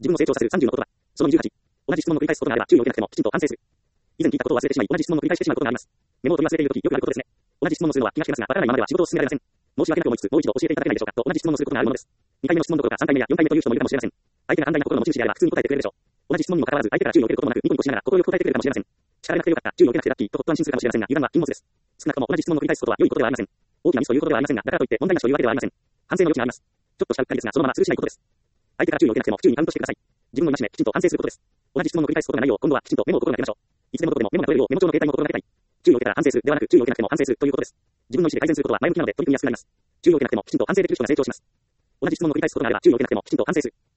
自分の成長させる30の言葉。その28。同じ質問を繰り返すことがあれば注意を受けなくてもきちんと反省する。以前聞いたことを忘れてしまい、同じ質問を繰り返してしまうことがあります。メモを取り忘れているときよくあることですね。同じ質問をするのは気がしてますが、わからないままでは仕事を進められません。申し訳なく思いつつ、もう一度教えていただけないでしょうかと同じ質問をすることがあるものです。2回目の質問どころか3回目や4回目という人もいるかもしれません。相手が寛大な心の持ち主であれば普通に答えてくれるでしょう。同じ質問にもかかわらず相手から注意を受けることもなくニコニコしながら快く答えてくれるかもしれません。力がなくてよかった、注意を受けなくてラッキーとほっと安心するかもしれませんが、油断は禁物です。少なくとも同じ質問を繰り返すことは良いことではありません。大きなミスということではありませんが、だからといって問題なしというわけではありません。反省の余地があります。ちょっとしたうっかりですが、そのままスルーしないことです。相手から注意を受けなくても普通にカウントしてください。自分の戒め、きちんと反省することです。同じ質問を繰り返すことがないよう、今度はきちんとメモを心がけましょう。いつでもどこでもメモが取れるようメモ帳の携帯も心がけたい。注意を受けたら反省するではなく、注意を受けなくても反省するということです。自分の意思で改善することは前向きなので取り組みやすくなります。注意を受けなくてもきちんと反省できる人が成長します。同じ質問を繰り返すことがあれば注意を受けなくてもきちんと反省する。